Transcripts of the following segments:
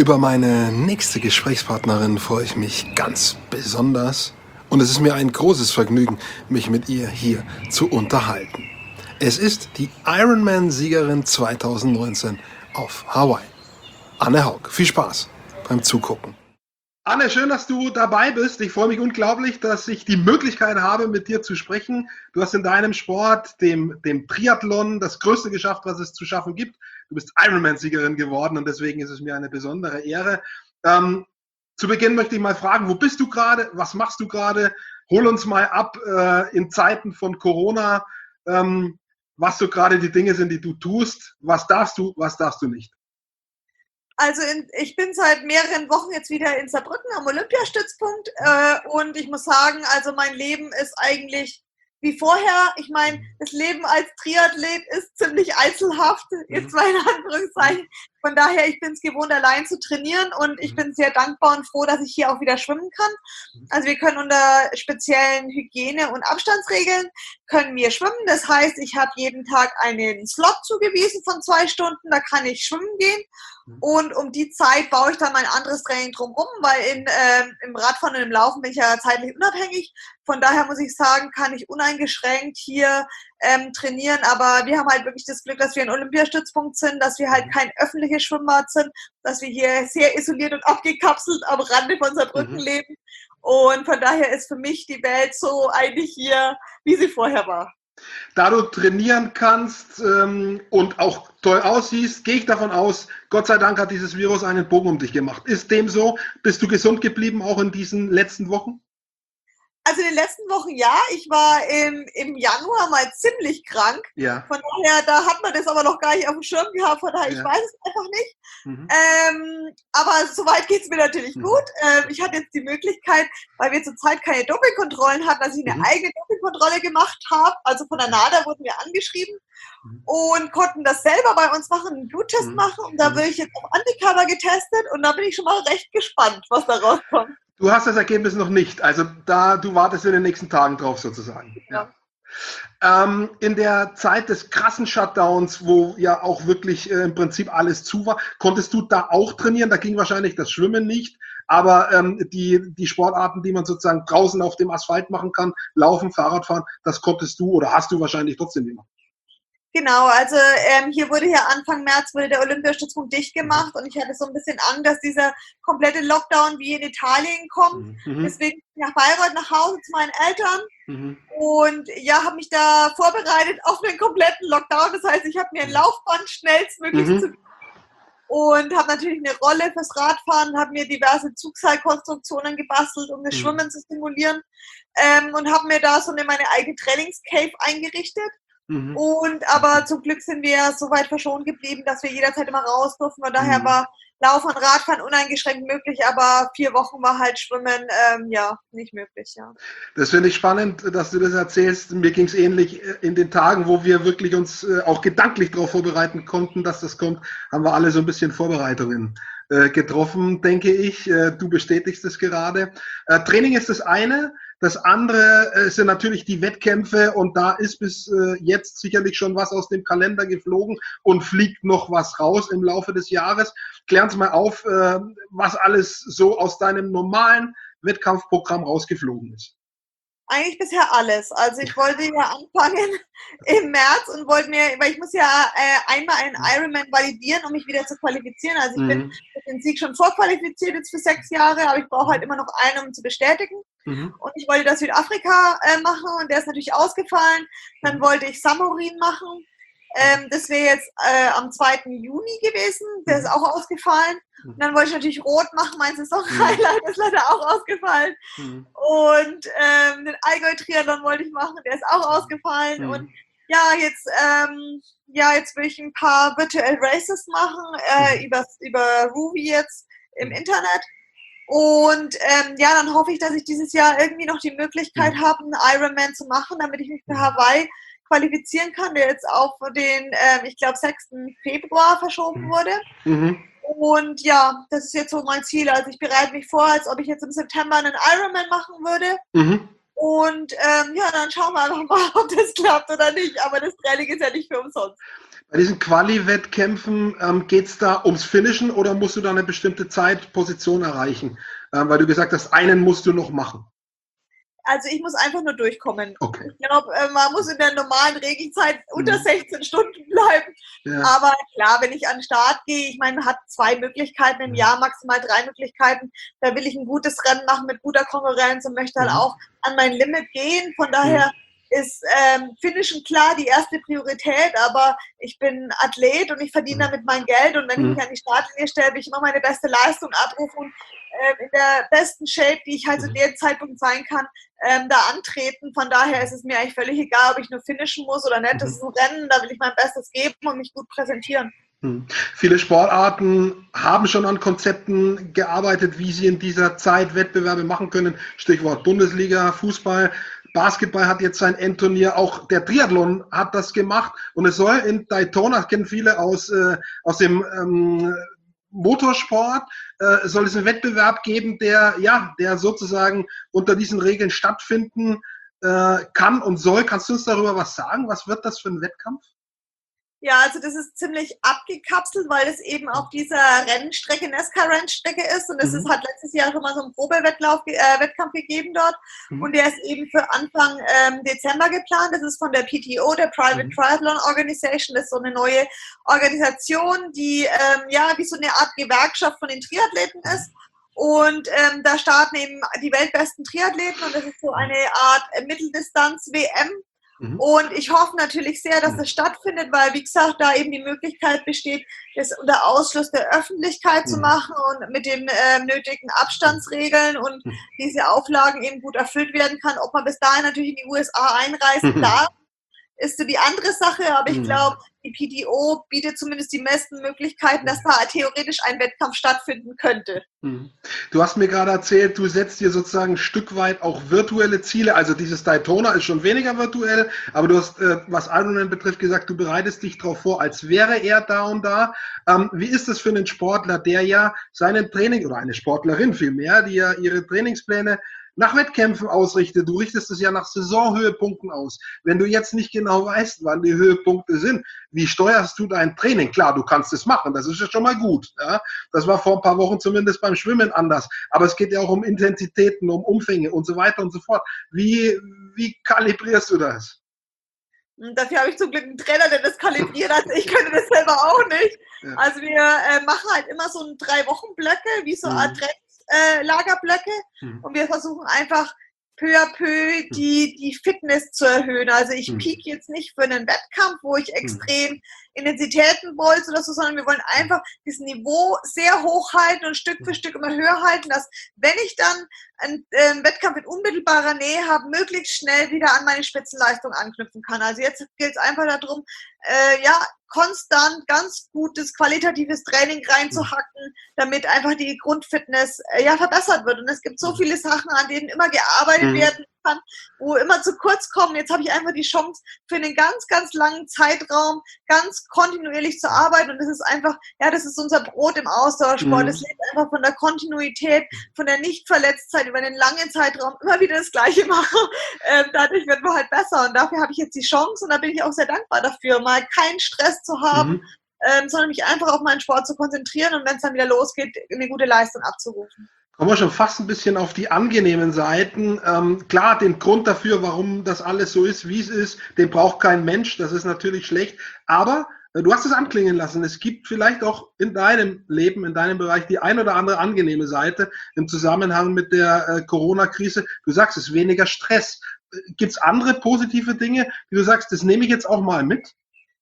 Über meine nächste Gesprächspartnerin freue ich mich ganz besonders und es ist mir ein großes Vergnügen, mich mit ihr hier zu unterhalten. Es ist die Ironman-Siegerin 2019 auf Hawaii. Anne Haug, viel Spaß beim Zugucken. Anne, schön, dass du dabei bist. Ich freue mich unglaublich, dass ich die Möglichkeit habe, mit dir zu sprechen. Du hast in deinem Sport, dem Triathlon, das Größte geschafft, was es zu schaffen gibt. Du bist Ironman-Siegerin geworden und deswegen ist es mir eine besondere Ehre. Zu Beginn möchte ich mal fragen, wo bist du gerade? Was machst du gerade? Hol uns mal ab in Zeiten von Corona, was so gerade die Dinge sind, die du tust. Was darfst du nicht? Also ich bin seit mehreren Wochen jetzt wieder in Saarbrücken am Olympiastützpunkt und ich muss sagen, also mein Leben ist eigentlich wie vorher. Ich meine, das Leben als Triathlet ist ziemlich einzelhaft, jetzt mal in Anführungszeichen. Von daher, ich bin es gewohnt, allein zu trainieren und ich bin sehr dankbar und froh, dass ich hier auch wieder schwimmen kann. Also wir können unter speziellen Hygiene- und Abstandsregeln können wir schwimmen. Das heißt, ich habe jeden Tag einen Slot zugewiesen von 2 Stunden, da kann ich schwimmen gehen. Und um die Zeit baue ich dann mein anderes Training drumherum, weil im Radfahren und im Laufen bin ich ja zeitlich unabhängig. Von daher muss ich sagen, kann ich uneingeschränkt hier trainieren. Aber wir haben halt wirklich das Glück, dass wir ein Olympiastützpunkt sind, dass wir halt kein öffentliches Schwimmbad sind, dass wir hier sehr isoliert und abgekapselt am Rande von Saarbrücken leben. Und von daher ist für mich die Welt so eigentlich hier, wie sie vorher war. Da du trainieren kannst und auch toll aussiehst, gehe ich davon aus, Gott sei Dank hat dieses Virus einen Bogen um dich gemacht. Ist dem so? Bist du gesund geblieben, auch in diesen letzten Wochen? Also in den letzten Wochen ja, ich war im Januar mal ziemlich krank. Ja. Von daher, da hat man das aber noch gar nicht auf dem Schirm gehabt, von daher, Ja. ich weiß es einfach nicht. Aber soweit geht es mir natürlich gut. Ich hatte jetzt die Möglichkeit, weil wir zurzeit keine Dopingkontrollen hatten, dass ich eine eigene Dopingkontrolle gemacht habe. Also von der NADA wurden wir angeschrieben und konnten das selber bei uns machen, einen Bluttest machen. Und da wird ich jetzt auf Antikörper getestet und da bin ich schon mal recht gespannt, was da rauskommt. Du hast das Ergebnis noch nicht, also du wartest in den nächsten Tagen drauf sozusagen. Ja. In der Zeit des krassen Shutdowns, wo ja auch wirklich im Prinzip alles zu war, konntest du da auch trainieren? Da ging wahrscheinlich das Schwimmen nicht, aber die Sportarten, die man sozusagen draußen auf dem Asphalt machen kann, Laufen, Fahrradfahren, das konntest du oder hast du wahrscheinlich trotzdem gemacht. Genau, also hier wurde ja Anfang März wurde der Olympiastützpunkt dicht gemacht und ich hatte so ein bisschen Angst, dass dieser komplette Lockdown wie in Italien kommt. Deswegen bin ich nach Bayreuth nach Hause zu meinen Eltern und ja, habe mich da vorbereitet auf einen kompletten Lockdown. Das heißt, ich habe mir ein Laufband schnellstmöglich und habe natürlich eine Rolle fürs Radfahren, habe mir diverse Zugseilkonstruktionen gebastelt, um das Schwimmen zu simulieren und habe mir da so meine eigene Trainingscave eingerichtet. Und aber zum Glück sind wir so weit verschont geblieben, dass wir jederzeit immer raus durften. Von daher war Laufen und Radfahren uneingeschränkt möglich, aber 4 Wochen war halt Schwimmen ja nicht möglich. Ja. Das finde ich spannend, dass du das erzählst. Mir ging es ähnlich in den Tagen, wo wir wirklich uns auch gedanklich darauf vorbereiten konnten, dass das kommt, haben wir alle so ein bisschen Vorbereitungen getroffen, denke ich. Du bestätigst es gerade. Training ist das eine. Das andere sind natürlich die Wettkämpfe und da ist bis jetzt sicherlich schon was aus dem Kalender geflogen und fliegt noch was raus im Laufe des Jahres. Klär uns mal auf, was alles so aus deinem normalen Wettkampfprogramm rausgeflogen ist. Eigentlich bisher alles. Also ich wollte ja anfangen im März und wollte mir, weil ich muss ja einmal einen Ironman validieren, um mich wieder zu qualifizieren. Also ich bin mit dem Sieg schon vorqualifiziert jetzt für 6 Jahre, aber ich brauche halt immer noch einen, um zu bestätigen. Und ich wollte das Südafrika machen und der ist natürlich ausgefallen. Dann wollte ich Samorin machen. Das wäre jetzt am 2. Juni gewesen. Der ist auch ausgefallen. Und dann wollte ich natürlich Rot machen, mein Saison-Highlight ist leider auch ausgefallen. Und den Allgäu-Triathlon wollte ich machen, der ist auch ausgefallen. Und ja, jetzt will ich ein paar Virtual Races machen, über Ruby jetzt im Internet. Und ja, dann hoffe ich, dass ich dieses Jahr irgendwie noch die Möglichkeit habe, einen Ironman zu machen, damit ich mich für Hawaii qualifizieren kann, der jetzt auf den, ich glaube, 6. Februar verschoben wurde. Und ja, das ist jetzt so mein Ziel. Also ich bereite mich vor, als ob ich jetzt im September einen Ironman machen würde. Und ja, dann schauen wir einfach mal, ob das klappt oder nicht. Aber das Training ist ja nicht für umsonst. Bei diesen Quali-Wettkämpfen geht es da ums Finishen oder musst du da eine bestimmte Zeitposition erreichen? Weil du gesagt hast, einen musst du noch machen. Also ich muss einfach nur durchkommen. Okay. Ich glaube, man muss in der normalen Regelzeit unter 16 Stunden bleiben. Ja. Aber klar, wenn ich an den Start gehe, ich meine, man hat 2 Möglichkeiten im Jahr, maximal 3 Möglichkeiten. Da will ich ein gutes Rennen machen mit guter Konkurrenz und möchte halt auch an mein Limit gehen. Von daher ist Finishen klar die erste Priorität, aber ich bin Athlet und ich verdiene damit mein Geld und wenn ich mich an die Startlinie stelle, will ich immer meine beste Leistung abrufen und in der besten Shape, die ich halt zu dem Zeitpunkt sein kann, da antreten. Von daher ist es mir eigentlich völlig egal, ob ich nur finishen muss oder nicht. Das ist ein Rennen, da will ich mein Bestes geben und mich gut präsentieren. Viele Sportarten haben schon an Konzepten gearbeitet, wie sie in dieser Zeit Wettbewerbe machen können. Stichwort Bundesliga, Fußball. Basketball hat jetzt sein Endturnier, auch der Triathlon hat das gemacht und es soll in Daytona, das kennen viele aus dem Motorsport, soll es einen Wettbewerb geben, der sozusagen unter diesen Regeln stattfinden kann und soll. Kannst du uns darüber was sagen? Was wird das für ein Wettkampf? Ja, also das ist ziemlich abgekapselt, weil es eben auf dieser Rennstrecke, NASCAR-Rennstrecke ist und es hat letztes Jahr schon mal so einen Wettkampf gegeben dort und der ist eben für Anfang Dezember geplant. Das ist von der PTO, der Private Triathlon Organization. Das ist so eine neue Organisation, die wie so eine Art Gewerkschaft von den Triathleten ist. Und da starten eben die weltbesten Triathleten und das ist so eine Art Mitteldistanz-WM. Und ich hoffe natürlich sehr, dass das stattfindet, weil, wie gesagt, da eben die Möglichkeit besteht, das unter Ausschluss der Öffentlichkeit zu machen und mit den nötigen Abstandsregeln und diese Auflagen eben gut erfüllt werden kann. Ob man bis dahin natürlich in die USA einreisen darf, ist so die andere Sache, aber ich glaube, die PTO bietet zumindest die besten Möglichkeiten, dass da theoretisch ein Wettkampf stattfinden könnte. Du hast mir gerade erzählt, du setzt dir sozusagen ein Stück weit auch virtuelle Ziele, also dieses Daytona ist schon weniger virtuell, aber du hast, was Ironman betrifft, gesagt, du bereitest dich darauf vor, als wäre er da und da. Wie ist es für einen Sportler, der ja seinen Training, oder eine Sportlerin vielmehr, die ja ihre Trainingspläne nach Wettkämpfen ausrichtet. Du richtest es ja nach Saisonhöhepunkten aus. Wenn du jetzt nicht genau weißt, wann die Höhepunkte sind, wie steuerst du dein Training? Klar, du kannst es machen, das ist ja schon mal gut. Ja? Das war vor ein paar Wochen zumindest beim Schwimmen anders. Aber es geht ja auch um Intensitäten, um Umfänge und so weiter und so fort. Wie kalibrierst du das? Und dafür habe ich zum Glück einen Trainer, der das kalibriert. Also ich könnte das selber auch nicht. Ja. Also wir machen halt immer so 3-Wochen-Blöcke, wie so Art Lagerblöcke und wir versuchen einfach peu à peu die Fitness zu erhöhen. Also ich peak jetzt nicht für einen Wettkampf, wo ich extrem Intensitäten bolze oder so, sondern wir wollen einfach das Niveau sehr hoch halten und Stück für Stück immer höher halten, dass wenn ich dann einen Wettkampf in unmittelbarer Nähe habe, möglichst schnell wieder an meine Spitzenleistung anknüpfen kann. Also jetzt gilt es einfach darum, konstant ganz gutes, qualitatives Training reinzuhacken, damit einfach die Grundfitness verbessert wird. Und es gibt so viele Sachen, an denen immer gearbeitet werden kann, wo immer zu kurz kommen. Jetzt habe ich einfach die Chance, für einen ganz, ganz langen Zeitraum ganz kontinuierlich zu arbeiten. Und das ist einfach, das ist unser Brot im Ausdauersport. Es lebt einfach von der Kontinuität, von der Nichtverletztheit über einen langen Zeitraum immer wieder das Gleiche machen. Dadurch wird man halt besser. Und dafür habe ich jetzt die Chance und da bin ich auch sehr dankbar dafür, mal keinen Stress zu haben, sondern mich einfach auf meinen Sport zu konzentrieren und wenn es dann wieder losgeht, eine gute Leistung abzurufen. Kommen wir schon fast ein bisschen auf die angenehmen Seiten. Klar, den Grund dafür, warum das alles so ist, wie es ist, den braucht kein Mensch. Das ist natürlich schlecht. Aber du hast es anklingen lassen. Es gibt vielleicht auch in deinem Leben, in deinem Bereich die ein oder andere angenehme Seite im Zusammenhang mit der Corona-Krise. Du sagst, es ist weniger Stress. Gibt es andere positive Dinge, die du sagst, das nehme ich jetzt auch mal mit?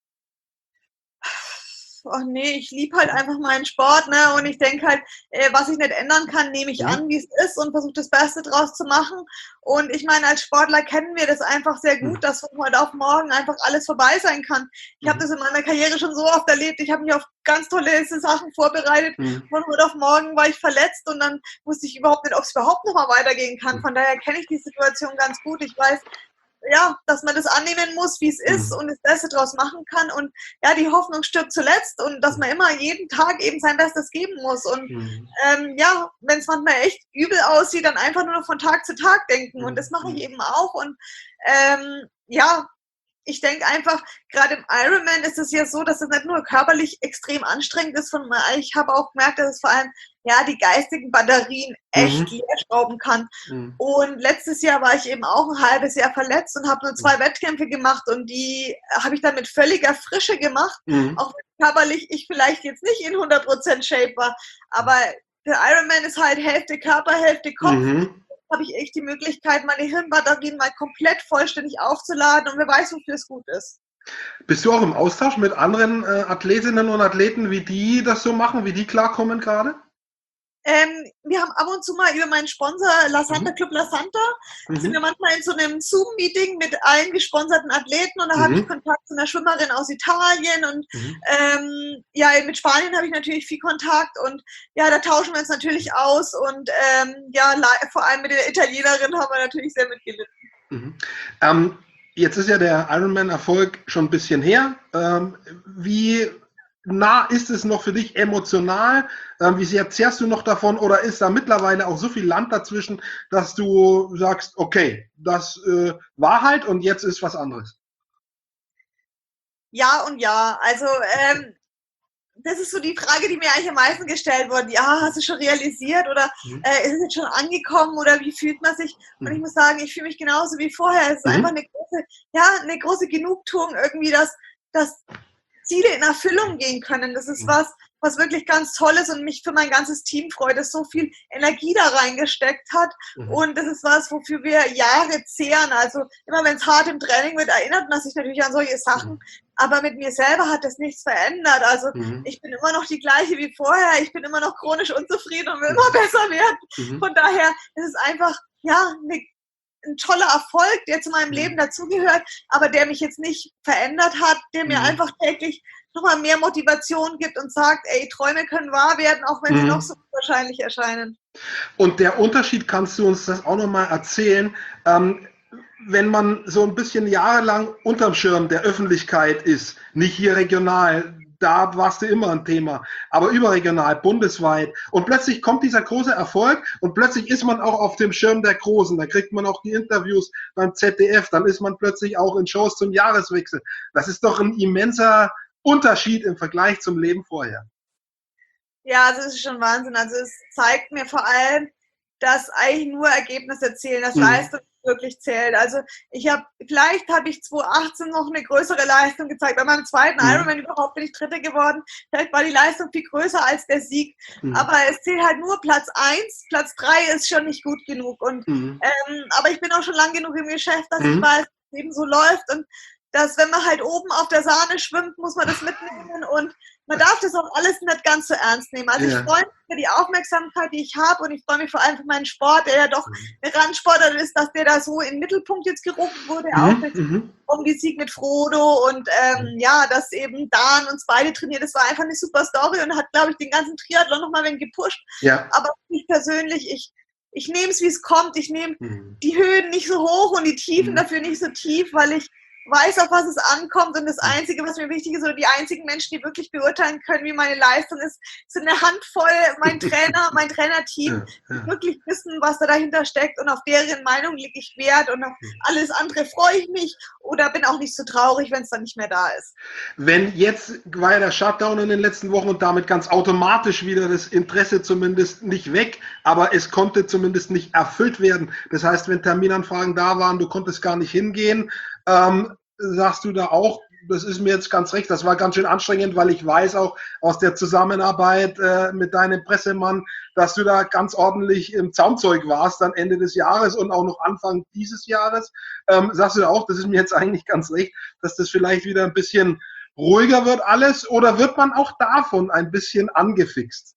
Ach nee, ich liebe halt einfach meinen Sport, ne? Und ich denke halt, was ich nicht ändern kann, nehme ich an, wie es ist und versuche das Beste draus zu machen. Und ich meine, als Sportler kennen wir das einfach sehr gut, dass von heute auf morgen einfach alles vorbei sein kann. Ich habe das in meiner Karriere schon so oft erlebt. Ich habe mich auf ganz tolle Sachen vorbereitet. Von heute auf morgen war ich verletzt und dann wusste ich überhaupt nicht, ob es überhaupt noch mal weitergehen kann. Von daher kenne ich die Situation ganz gut. Ich weiß, ja, dass man das annehmen muss, wie es ist und das Beste draus machen kann und ja, die Hoffnung stirbt zuletzt und dass man immer jeden Tag eben sein Bestes geben muss und ja, wenn es manchmal echt übel aussieht, dann einfach nur noch von Tag zu Tag denken und das mache ich eben auch und ja, ich denke einfach, gerade im Ironman ist es ja so, dass es nicht nur körperlich extrem anstrengend ist, sondern ich habe auch gemerkt, dass es vor allem ja die geistigen Batterien echt leer schrauben kann. Und letztes Jahr war ich eben auch ein halbes Jahr verletzt und habe nur 2 Wettkämpfe gemacht und die habe ich dann mit völliger Frische gemacht, auch wenn körperlich ich vielleicht jetzt nicht in 100% Shape war, aber der Ironman ist halt Hälfte Körper, Hälfte Kopf. Habe ich echt die Möglichkeit, meine Hirnbatterien mal komplett vollständig aufzuladen und wer weiß, wofür es gut ist. Bist du auch im Austausch mit anderen Athletinnen und Athleten, wie die das so machen, wie die klarkommen gerade? Wir haben ab und zu mal über meinen Sponsor Lasanta Club Lasanta sind wir manchmal in so einem Zoom-Meeting mit allen gesponserten Athleten und da habe ich Kontakt zu einer Schwimmerin aus Italien und ja, mit Spanien habe ich natürlich viel Kontakt und ja, da tauschen wir uns natürlich aus und ja, vor allem mit der Italienerin haben wir natürlich sehr mitgelitten. Jetzt ist ja der Ironman-Erfolg schon ein bisschen her. Wie nah ist es noch für dich emotional? Wie sehr zehrst du noch davon? Oder ist da mittlerweile auch so viel Land dazwischen, dass du sagst, okay, das war halt und jetzt ist was anderes? Ja und ja. Also das ist so die Frage, die mir eigentlich am meisten gestellt wurde. Ja, hast du schon realisiert oder ist es jetzt schon angekommen oder wie fühlt man sich? Und ich muss sagen, ich fühle mich genauso wie vorher. Es ist einfach eine große Genugtuung irgendwie, dass Ziele in Erfüllung gehen können. Das ist was wirklich ganz Tolles und mich für mein ganzes Team freut, dass so viel Energie da reingesteckt hat. Und das ist was, wofür wir Jahre zehren. Also immer wenn es hart im Training wird, erinnert man sich natürlich an solche Sachen. Aber mit mir selber hat das nichts verändert. Also ich bin immer noch die gleiche wie vorher. Ich bin immer noch chronisch unzufrieden und will immer besser werden. Von daher ist es einfach, ja, ein toller Erfolg, der zu meinem Leben dazugehört, aber der mich jetzt nicht verändert hat, der mir einfach täglich nochmal mehr Motivation gibt und sagt, ey, Träume können wahr werden, auch wenn sie noch so unwahrscheinlich erscheinen. Und der Unterschied, kannst du uns das auch nochmal erzählen, wenn man so ein bisschen jahrelang unterm Schirm der Öffentlichkeit ist, nicht hier regional, da warst du immer ein Thema, aber überregional, bundesweit und plötzlich kommt dieser große Erfolg und plötzlich ist man auch auf dem Schirm der Großen, da kriegt man auch die Interviews beim ZDF, dann ist man plötzlich auch in Shows zum Jahreswechsel. Das ist doch ein immenser Unterschied im Vergleich zum Leben vorher. Ja, also es ist schon Wahnsinn. Also es zeigt mir vor allem, dass eigentlich nur Ergebnisse zählen, dass Leistung wirklich zählt. Also vielleicht habe ich 2018 noch eine größere Leistung gezeigt. Bei meinem zweiten Ironman überhaupt bin ich Dritte geworden. Vielleicht war die Leistung viel größer als der Sieg. Aber es zählt halt nur Platz 1. Platz 3 ist schon nicht gut genug. Und aber ich bin auch schon lang genug im Geschäft, dass ich weiß, dass es eben so läuft und dass, wenn man halt oben auf der Sahne schwimmt, muss man das mitnehmen und man darf das auch alles nicht ganz so ernst nehmen. Also ich freue mich für die Aufmerksamkeit, die ich habe und ich freue mich vor allem für meinen Sport, der ja doch eine Randsportart ist, dass der da so in den Mittelpunkt jetzt gerufen wurde, auch mit um die Sieg mit Frodo und ja, dass eben Dan uns beide trainiert. Das war einfach eine super Story und hat, glaube ich, den ganzen Triathlon nochmal ein wenig gepusht. Ja. Aber ich persönlich, ich nehme es, wie es kommt. Ich nehme die Höhen nicht so hoch und die Tiefen dafür nicht so tief, weil ich weiß, auf was es ankommt und das Einzige, was mir wichtig ist, oder die einzigen Menschen, die wirklich beurteilen können, wie meine Leistung ist, sind eine Handvoll, mein Trainer, mein Trainerteam, die wirklich wissen, was da dahinter steckt und auf deren Meinung lege ich Wert und auf alles andere freue ich mich oder bin auch nicht so traurig, wenn es dann nicht mehr da ist. Wenn jetzt war ja der Shutdown in den letzten Wochen und damit ganz automatisch wieder das Interesse zumindest nicht weg, aber es konnte zumindest nicht erfüllt werden. Das heißt, wenn Terminanfragen da waren, du konntest gar nicht hingehen, sagst du da auch, das ist mir jetzt ganz recht, das war ganz schön anstrengend, weil ich weiß auch aus der Zusammenarbeit mit deinem Pressemann, dass du da ganz ordentlich im Zaumzeug warst dann Ende des Jahres und auch noch Anfang dieses Jahres. Sagst du da auch, das ist mir jetzt eigentlich ganz recht, dass das vielleicht wieder ein bisschen ruhiger wird alles oder wird man auch davon ein bisschen angefixt?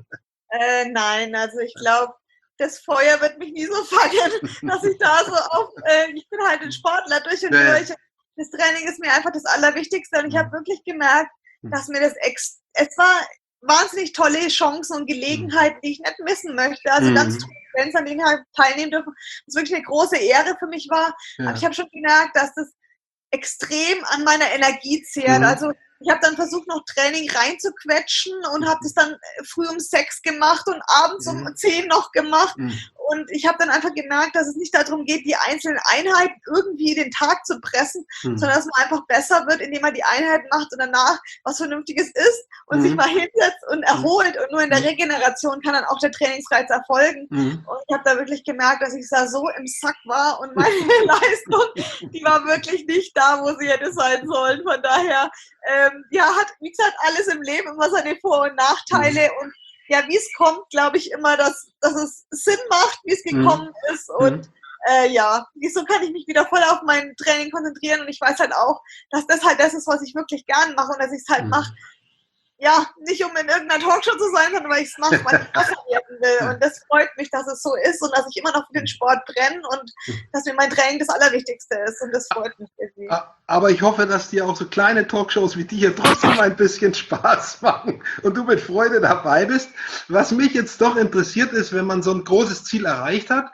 Nein, also ich glaube, das Feuer wird mich nie so fangen, dass ich da so ich bin halt ein Sportler durch und durch. Das Training ist mir einfach das Allerwichtigste und ich habe wirklich gemerkt, dass mir es war wahnsinnig tolle Chancen und Gelegenheiten, die ich nicht missen möchte. Also ganz toll, wenn es an denen halt teilnehmen dürfen, was wirklich eine große Ehre für mich war. Ja. Aber ich habe schon gemerkt, dass das extrem an meiner Energie zehrt. Also ich habe dann versucht, noch Training reinzuquetschen und habe das dann früh um 6 gemacht und abends um 10 noch gemacht. Und ich habe dann einfach gemerkt, dass es nicht darum geht, die einzelnen Einheiten irgendwie den Tag zu pressen, sondern dass man einfach besser wird, indem man die Einheit macht und danach was Vernünftiges isst und sich mal hinsetzt und erholt. Und nur in der Regeneration kann dann auch der Trainingsreiz erfolgen. Und ich habe da wirklich gemerkt, dass ich da so im Sack war und meine Leistung, die war wirklich nicht da, wo sie hätte sein sollen. Von daher, hat, wie gesagt, alles im Leben immer seine Vor- und Nachteile. Und ja, wie es kommt, glaube ich immer, dass es Sinn macht, wie es gekommen ist. Und so kann ich mich wieder voll auf mein Training konzentrieren. Und ich weiß halt auch, dass das halt das ist, was ich wirklich gern mache und dass ich es halt mache. Ja, nicht um in irgendeiner Talkshow zu sein, sondern weil ich es mache, weil ich besser werden will. Und das freut mich, dass es so ist und dass ich immer noch für den Sport brenne und dass mir mein Training das Allerwichtigste ist. Und das freut mich irgendwie. Aber ich hoffe, dass dir auch so kleine Talkshows wie die hier trotzdem ein bisschen Spaß machen und du mit Freude dabei bist. Was mich jetzt doch interessiert ist, wenn man so ein großes Ziel erreicht hat,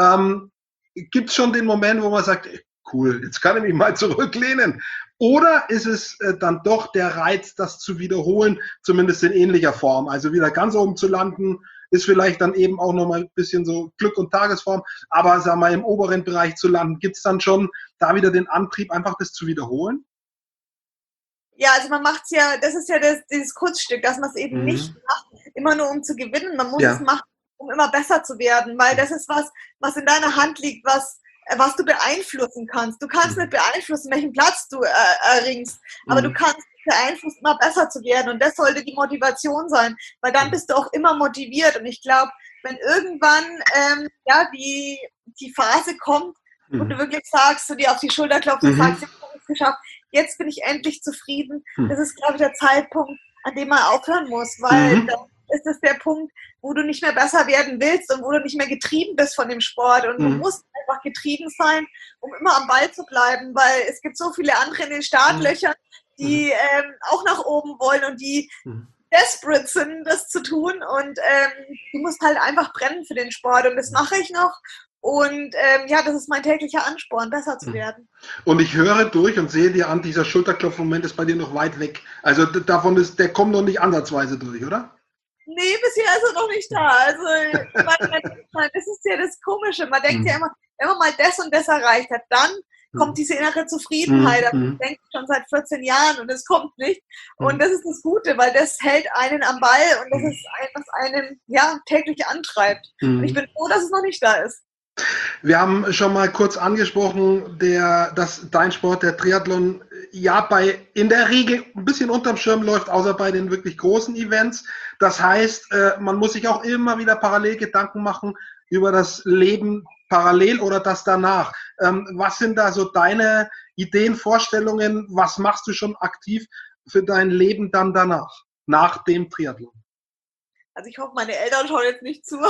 gibt es schon den Moment, wo man sagt, cool, jetzt kann ich mich mal zurücklehnen. Oder ist es dann doch der Reiz, das zu wiederholen, zumindest in ähnlicher Form? Also wieder ganz oben zu landen, ist vielleicht dann eben auch nochmal ein bisschen so Glück und Tagesform. Aber sagen wir mal, im oberen Bereich zu landen, gibt es dann schon da wieder den Antrieb, einfach das zu wiederholen? Ja, also man macht es ja, das ist ja dieses Kurzstück, dass man es eben nicht macht, immer nur um zu gewinnen. Man muss es machen, um immer besser zu werden, weil das ist was in deiner Hand liegt, was du beeinflussen kannst. Du kannst nicht beeinflussen, welchen Platz du erringst, aber du kannst beeinflussen, immer besser zu werden. Und das sollte die Motivation sein, weil dann bist du auch immer motiviert. Und ich glaube, wenn irgendwann die Phase kommt, wo du wirklich sagst, du dir auf die Schulter klopfst und sagst, jetzt habe ich es geschafft, jetzt bin ich endlich zufrieden. Das ist, glaube ich, der Zeitpunkt, an dem man aufhören muss, weil dann ist es der Punkt, wo du nicht mehr besser werden willst und wo du nicht mehr getrieben bist von dem Sport. Und du musst einfach getrieben sein, um immer am Ball zu bleiben, weil es gibt so viele andere in den Startlöchern, die auch nach oben wollen und die desperate sind, das zu tun. Und du musst halt einfach brennen für den Sport. Und das mache ich noch. Und das ist mein täglicher Ansporn, besser zu werden. Und ich höre durch und sehe dir an, dieser Schulterklopfmoment ist bei dir noch weit weg. Also der kommt noch nicht ansatzweise durch, oder? Nee, bisher ist er noch nicht da. Also, das ist ja das Komische. Man denkt ja immer, wenn man mal das und das erreicht hat, dann kommt diese innere Zufriedenheit. Das denke ich schon seit 14 Jahren und es kommt nicht. Und das ist das Gute, weil das hält einen am Ball und das ist was einen täglich antreibt. Und ich bin froh, dass es noch nicht da ist. Wir haben schon mal kurz angesprochen, dass dein Sport, der Triathlon, in der Regel ein bisschen unterm Schirm läuft, außer bei den wirklich großen Events. Das heißt, man muss sich auch immer wieder parallel Gedanken machen über das Leben parallel oder das danach. Was sind da so deine Ideen, Vorstellungen? Was machst du schon aktiv für dein Leben dann danach, nach dem Triathlon? Also ich hoffe, meine Eltern schauen jetzt nicht zu. Und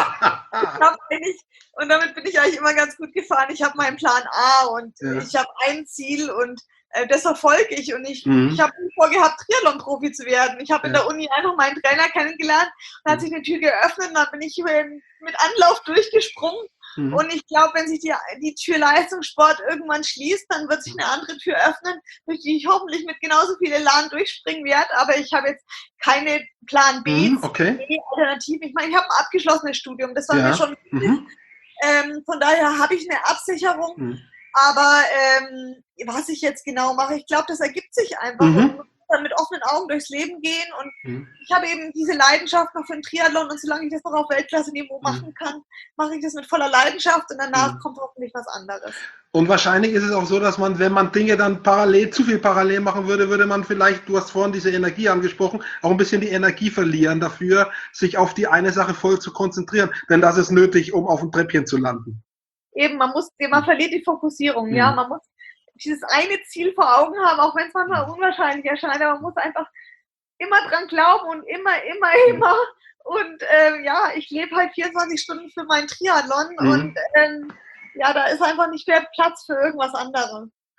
damit bin ich eigentlich immer ganz gut gefahren. Ich habe meinen Plan A und ich habe ein Ziel und das verfolge ich. Und ich habe vorgehabt, Triathlon-Profi zu werden. Ich habe in der Uni einfach meinen Trainer kennengelernt und hat sich eine Tür geöffnet und dann bin ich mit Anlauf durchgesprungen. Und ich glaube, wenn sich die Tür Leistungssport irgendwann schließt, dann wird sich eine andere Tür öffnen, durch die ich hoffentlich mit genauso viel Elan durchspringen werde. Aber ich habe jetzt keine Plan B, Alternative. Ich meine, ich habe ein abgeschlossenes Studium, das war mir schon wichtig. Von daher habe ich eine Absicherung. Aber was ich jetzt genau mache, ich glaube, das ergibt sich einfach. Und dann mit offenen Augen durchs Leben gehen und ich habe eben diese Leidenschaft noch für den Triathlon und solange ich das noch auf Weltklasse-Niveau machen kann, mache ich das mit voller Leidenschaft und danach kommt hoffentlich was anderes. Und wahrscheinlich ist es auch so, dass man, wenn man Dinge dann zu viel parallel machen würde, würde man vielleicht, du hast vorhin diese Energie angesprochen, auch ein bisschen die Energie verlieren dafür, sich auf die eine Sache voll zu konzentrieren, denn das ist nötig, um auf dem Treppchen zu landen. Eben, man verliert die Fokussierung, man muss dieses eine Ziel vor Augen haben, auch wenn es manchmal unwahrscheinlich erscheint, aber man muss einfach immer dran glauben und immer. Und ich lebe halt 24 Stunden für meinen Triathlon und da ist einfach nicht mehr Platz für irgendwas anderes.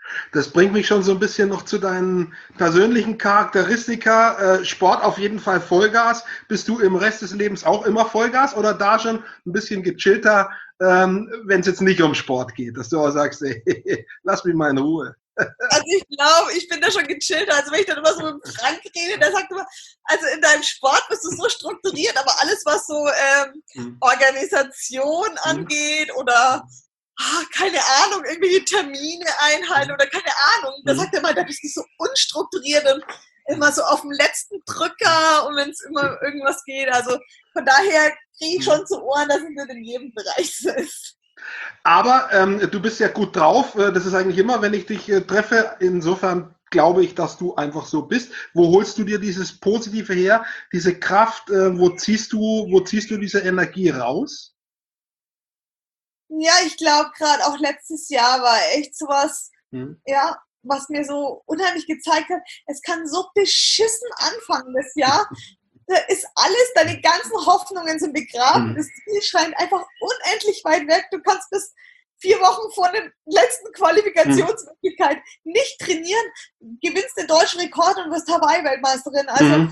Das bringt mich schon so ein bisschen noch zu deinen persönlichen Charakteristika. Sport auf jeden Fall Vollgas. Bist du im Rest des Lebens auch immer Vollgas oder da schon ein bisschen gechillter, wenn es jetzt nicht um Sport geht, dass du auch sagst, ey, lass mich mal in Ruhe. Also ich glaube, ich bin da schon gechillt. Also wenn ich dann immer so mit Frank rede, der sagt immer, also in deinem Sport bist du so strukturiert, aber alles, was so Organisation angeht oder keine Ahnung, irgendwelche Termine einhalten oder keine Ahnung, da sagt er mal, da bist du so unstrukturiert und immer so auf dem letzten Drücker und wenn es immer irgendwas geht. Also von daher kriege ich schon zu Ohren, dass es nicht in jedem Bereich so ist. Aber du bist ja gut drauf. Das ist eigentlich immer, wenn ich dich treffe. Insofern glaube ich, dass du einfach so bist. Wo holst du dir dieses Positive her, diese Kraft? Wo ziehst du diese Energie raus? Ja, ich glaube gerade auch letztes Jahr war echt sowas, Hm. ja, was mir so unheimlich gezeigt hat, es kann so beschissen anfangen das Jahr. Da ist alles, deine ganzen Hoffnungen sind begraben. Das Ziel scheint einfach unendlich weit weg. Du kannst bis 4 Wochen vor der letzten Qualifikationsmöglichkeit nicht trainieren, gewinnst den deutschen Rekord und wirst Hawaii-Weltmeisterin. Also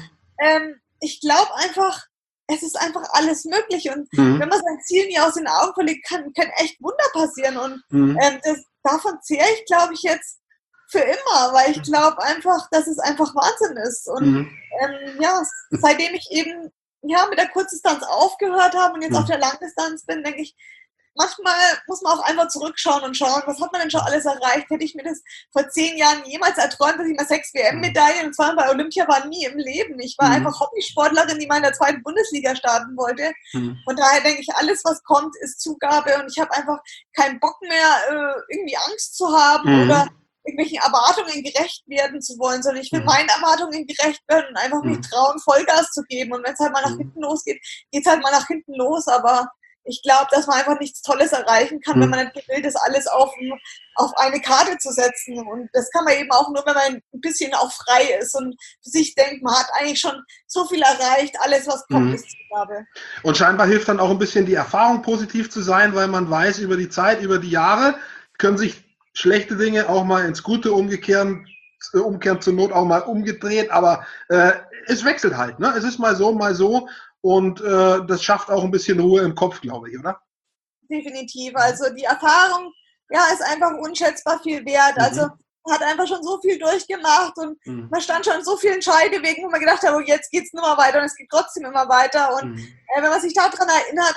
ich glaube einfach, es ist einfach alles möglich. Und wenn man sein Ziel nie aus den Augen verliert, können echt Wunder passieren. Und davon zehre ich, glaube ich, jetzt für immer, weil ich glaube einfach, dass es einfach Wahnsinn ist. Und ja, seitdem ich eben mit der Kurzdistanz aufgehört habe und jetzt auf der Langdistanz bin, denke ich, manchmal muss man auch einfach zurückschauen und schauen, was hat man denn schon alles erreicht? Hätte ich mir das vor 10 Jahren jemals erträumt, dass ich mal 6 WM-Medaillen und 2 bei Olympia war, nie im Leben. Ich war einfach Hobbysportlerin, die mal in der 2. Bundesliga starten wollte. Von daher denke ich, alles, was kommt, ist Zugabe und ich habe einfach keinen Bock mehr, irgendwie Angst zu haben oder irgendwelchen Erwartungen gerecht werden zu wollen, sondern ich will meinen Erwartungen gerecht werden und einfach mich trauen, Vollgas zu geben. Und wenn es halt mal nach hinten losgeht, geht es halt mal nach hinten los, aber ich glaube, dass man einfach nichts Tolles erreichen kann, wenn man nicht gewillt ist, alles auf eine Karte zu setzen. Und das kann man eben auch nur, wenn man ein bisschen auch frei ist und für sich denkt, man hat eigentlich schon so viel erreicht, alles, was kommt, ist Zugabe. Und scheinbar hilft dann auch ein bisschen die Erfahrung, positiv zu sein, weil man weiß, über die Zeit, über die Jahre können sich schlechte Dinge auch mal ins Gute umkehren zur Not auch mal umgedreht, aber es wechselt halt, ne? Es ist mal so und das schafft auch ein bisschen Ruhe im Kopf, glaube ich, oder? Definitiv, also die Erfahrung, ja, ist einfach unschätzbar viel wert, also man hat einfach schon so viel durchgemacht und man stand schon in so vielen Scheidewegen, wo man gedacht hat, oh, jetzt geht's nur mal weiter und es geht trotzdem immer weiter und wenn man sich daran erinnert,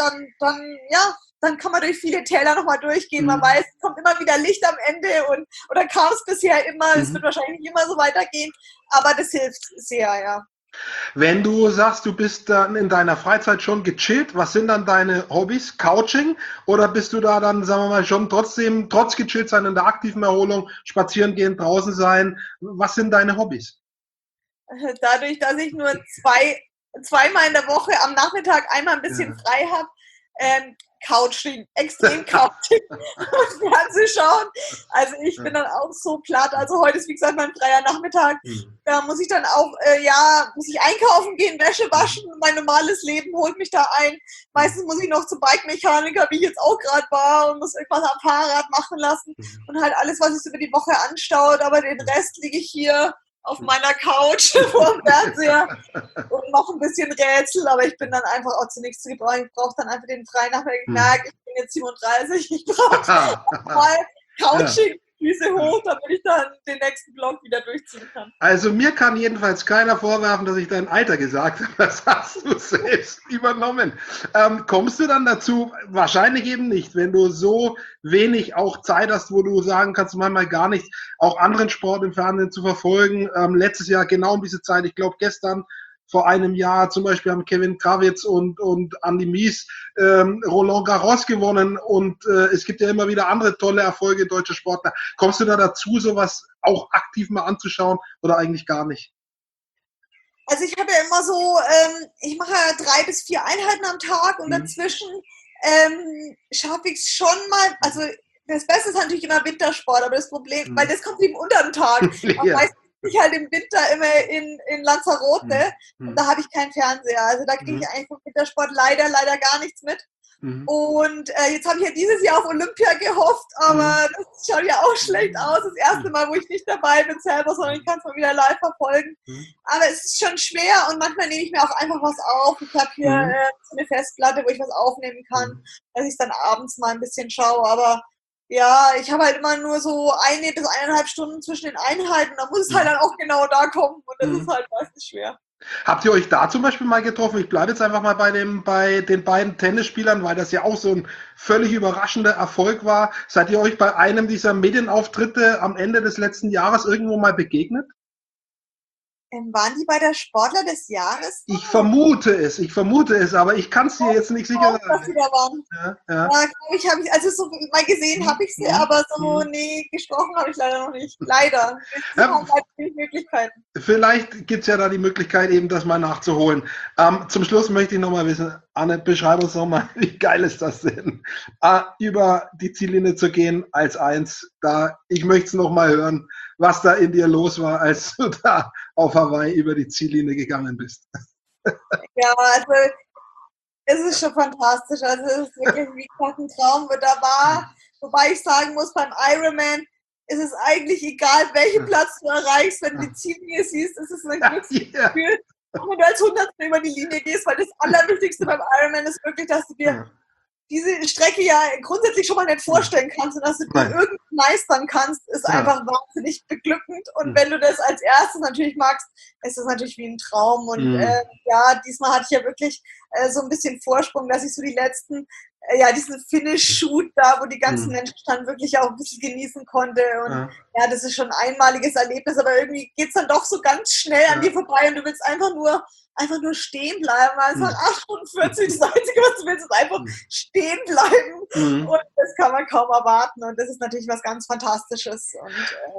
dann kann man durch viele Täler nochmal durchgehen. Man weiß, es kommt immer wieder Licht am Ende oder kam es bisher immer, es wird wahrscheinlich nicht immer so weitergehen, aber das hilft sehr, ja. Wenn du sagst, du bist dann in deiner Freizeit schon gechillt, was sind dann deine Hobbys? Couching? Oder bist du da dann, sagen wir mal, schon trotzdem, trotz gechillt sein in der aktiven Erholung, spazieren gehen, draußen sein? Was sind deine Hobbys? Dadurch, dass ich nur zweimal in der Woche am Nachmittag einmal ein bisschen frei habe, Couching, extrem Couching und Fernsehen schauen. Also ich bin dann auch so platt. Also heute ist, wie gesagt, mein freier Nachmittag. Da muss ich dann auch, muss ich einkaufen gehen, Wäsche waschen. Mein normales Leben holt mich da ein. Meistens muss ich noch zum Bike-Mechaniker, wie ich jetzt auch gerade war, und muss irgendwas am Fahrrad machen lassen. Und halt alles, was sich über die Woche anstaut. Aber den Rest liege ich hier auf meiner Couch vor dem Fernseher und noch ein bisschen Rätsel, aber ich bin dann einfach auch zu nichts gebraucht. Ich brauche dann einfach den freien Nachmittag. Ich merke, ich bin jetzt 37, ich brauche mal Couching, Füße hoch, damit ich dann den nächsten Block wieder durchziehen kann. Also mir kann jedenfalls keiner vorwerfen, dass ich dein Alter gesagt habe. Das hast du selbst übernommen. Kommst du dann dazu? Wahrscheinlich eben nicht, wenn du so wenig auch Zeit hast, wo du sagen kannst, manchmal gar nicht, auch anderen Sport im Fernsehen zu verfolgen. Letztes Jahr genau um diese Zeit, ich glaube gestern, vor einem Jahr zum Beispiel haben Kevin Krawitz und Andy Mies Roland Garros gewonnen und es gibt ja immer wieder andere tolle Erfolge deutscher Sportler. Kommst du da dazu, sowas auch aktiv mal anzuschauen oder eigentlich gar nicht? Also ich habe ja immer so, ich mache 3 bis 4 Einheiten am Tag und dazwischen schaffe ich es schon mal, also das Beste ist natürlich immer Wintersport, aber das Problem, weil das kommt eben unter den Tag. Meistens bin ich halt im Winter immer in Lanzarote und da habe ich keinen Fernseher. Also da kriege ich eigentlich vom Wintersport leider gar nichts mit. Und jetzt habe ich ja dieses Jahr auf Olympia gehofft, aber das schaut ja auch schlecht aus. Das erste Mal, wo ich nicht dabei bin selber, sondern ich kann es mal wieder live verfolgen. Aber es ist schon schwer und manchmal nehme ich mir auch einfach was auf. Ich habe hier so eine Festplatte, wo ich was aufnehmen kann, dass ich es dann abends mal ein bisschen schaue. Aber ja, ich habe halt immer nur so 1 bis 1,5 Stunden zwischen den Einheiten. Da muss es halt dann auch genau da kommen und das ist halt meistens schwer. Habt ihr euch da zum Beispiel mal getroffen? Ich bleibe jetzt einfach mal bei den beiden Tennisspielern, weil das ja auch so ein völlig überraschender Erfolg war. Seid ihr euch bei einem dieser Medienauftritte am Ende des letzten Jahres irgendwo mal begegnet? Waren die bei der Sportler des Jahres? Ich vermute es, aber ich kann es dir jetzt nicht sicher sagen. Dass sie da waren. Ja. Ich habe also so mal gesehen habe ich sie, aber so, nee, gesprochen habe ich leider noch nicht. Leider. Es haben halt viele Möglichkeiten. Vielleicht gibt es ja da die Möglichkeit, eben das mal nachzuholen. Zum Schluss möchte ich nochmal wissen, Anne, beschreib uns nochmal, wie geil ist das denn, über die Ziellinie zu gehen als Eins. Ich möchte es nochmal hören, was da in dir los war, als du da auf Hawaii über die Ziellinie gegangen bist. Ja, also es ist schon fantastisch. Also es ist wirklich wie gesagt ein Traum, wo da war. Wobei ich sagen muss, beim Ironman ist es eigentlich egal, welchen Platz du erreichst, wenn du die Ziellinie siehst, ist es ein Glücksgefühl. Auch wenn du als Hundertstel über die Linie gehst, weil das Allerwichtigste beim Ironman ist wirklich, dass du dir diese Strecke ja grundsätzlich schon mal nicht vorstellen kannst und dass du die irgendwie meistern kannst, ist einfach wahnsinnig beglückend. Und wenn du das als erstes natürlich magst, ist das natürlich wie ein Traum. Und diesmal hatte ich ja wirklich so ein bisschen Vorsprung, dass ich so die letzten, diesen Finish-Shoot da, wo die ganzen Menschen standen, wirklich auch ein bisschen genießen konnte. Und das ist schon ein einmaliges Erlebnis, aber irgendwie geht es dann doch so ganz schnell an dir vorbei und du willst einfach nur stehen bleiben. Also 8 Stunden 40, das Einzige, was du willst, ist einfach stehen bleiben. Und das kann man kaum erwarten. Und das ist natürlich was ganz Fantastisches. Und,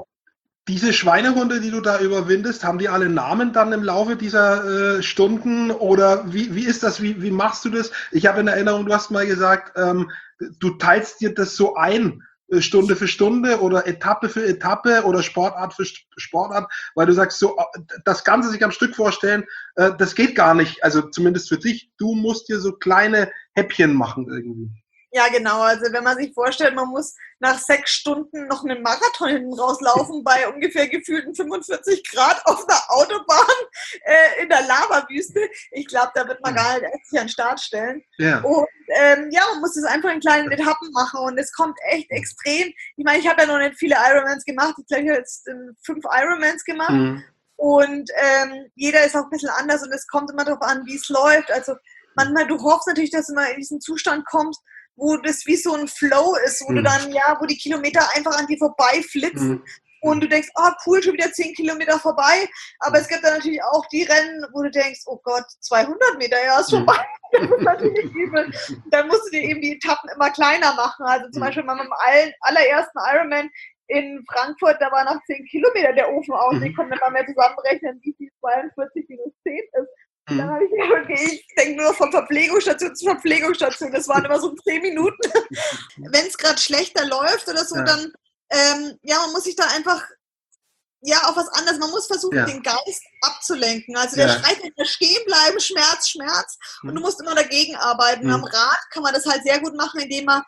diese Schweinehunde, die du da überwindest, haben die alle Namen dann im Laufe dieser Stunden? Oder wie ist das? Wie machst du das? Ich habe in Erinnerung, du hast mal gesagt, du teilst dir das so ein, Stunde für Stunde oder Etappe für Etappe oder Sportart für Sportart, weil du sagst, so das Ganze sich am Stück vorstellen, das geht gar nicht, also zumindest für dich, du musst dir so kleine Häppchen machen irgendwie. Ja, genau. Also wenn man sich vorstellt, man muss nach 6 Stunden noch einen Marathon hinten rauslaufen bei ungefähr gefühlten 45 Grad auf einer Autobahn in der Lavawüste. Ich glaube, da wird man gar nicht erst an den Start stellen. Ja. Und man muss es einfach in kleinen Etappen machen und es kommt echt extrem. Ich meine, ich habe ja noch nicht viele Ironmans gemacht. Ich glaube, ich habe jetzt 5 Ironmans gemacht. Und jeder ist auch ein bisschen anders und es kommt immer darauf an, wie es läuft. Also manchmal, du hoffst natürlich, dass du mal in diesen Zustand kommst, wo das wie so ein Flow ist, wo du dann, wo die Kilometer einfach an dir vorbeiflitzen und du denkst, cool, schon wieder 10 Kilometer vorbei, aber es gibt dann natürlich auch die Rennen, wo du denkst, oh Gott, 200 Meter, ist vorbei. Das ist natürlich übel. Dann musst du dir eben die Etappen immer kleiner machen, also zum Beispiel mal beim allerersten Ironman in Frankfurt, da war nach 10 Kilometer der Ofen aus, ich konnte mal mehr zusammenrechnen, wie viel 42 minus 10 ist. Dann habe ich gedacht, okay, ich denke nur von Verpflegungsstation zu Verpflegungsstation. Das waren immer so 10 Minuten. Wenn es gerade schlechter läuft oder so, dann, man muss sich dann einfach, auf was anderes, man muss versuchen, den Geist abzulenken. Also der schreit immer stehen bleiben, Schmerz, Schmerz. Und du musst immer dagegen arbeiten. Am Rad kann man das halt sehr gut machen, indem man,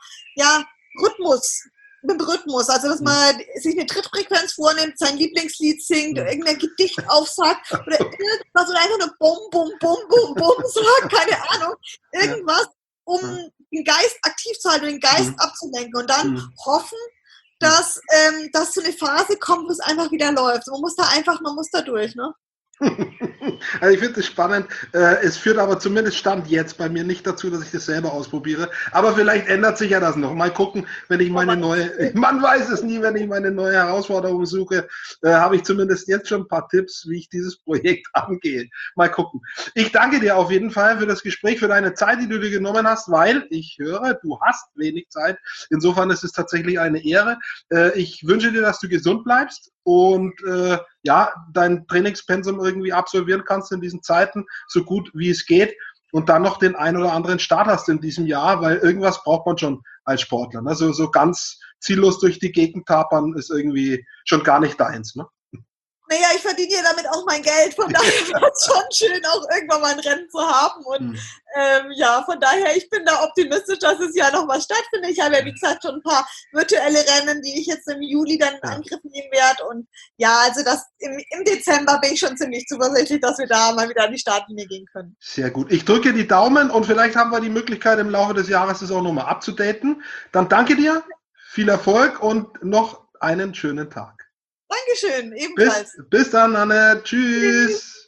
mit dem Rhythmus, also dass man sich eine Trittfrequenz vornimmt, sein Lieblingslied singt, irgendein Gedicht aufsagt oder irgendwas oder einfach nur Bum, Bum, Bum, Bum, Bum sagt, keine Ahnung, irgendwas, um den Geist aktiv zu halten, den Geist abzulenken und dann hoffen, dass so eine Phase kommt, wo es einfach wieder läuft. Man muss da durch, ne? Also ich finde es spannend. Es führt aber zumindest Stand jetzt bei mir nicht dazu, dass ich das selber ausprobiere. Aber vielleicht ändert sich ja das noch. Mal gucken, wenn ich man weiß es nie, wenn ich meine neue Herausforderung suche, habe ich zumindest jetzt schon ein paar Tipps, wie ich dieses Projekt angehe. Mal gucken. Ich danke dir auf jeden Fall für das Gespräch, für deine Zeit, die du dir genommen hast, weil ich höre, du hast wenig Zeit. Insofern ist es tatsächlich eine Ehre. Ich wünsche dir, dass du gesund bleibst und dein Trainingspensum irgendwie absolvieren kannst in diesen Zeiten, so gut wie es geht und dann noch den ein oder anderen Start hast in diesem Jahr, weil irgendwas braucht man schon als Sportler. Ne? So ganz ziellos durch die Gegend tapern ist irgendwie schon gar nicht deins. Ne? Naja, ich verdiene ja damit auch mein Geld, von daher wäre es schon schön, auch irgendwann mal ein Rennen zu haben. Und ja, von daher, ich bin da optimistisch, dass es ja noch was stattfindet. Ich habe ja, wie gesagt, schon ein paar virtuelle Rennen, die ich jetzt im Juli dann in Angriff nehmen werde. Und ja, also das im Dezember bin ich schon ziemlich zuversichtlich, dass wir da mal wieder an die Startlinie gehen können. Sehr gut. Ich drücke die Daumen und vielleicht haben wir die Möglichkeit, im Laufe des Jahres das auch nochmal abzudaten. Dann danke dir, viel Erfolg und noch einen schönen Tag. Dankeschön, ebenfalls. Bis dann, Anne. Tschüss. Tschüss.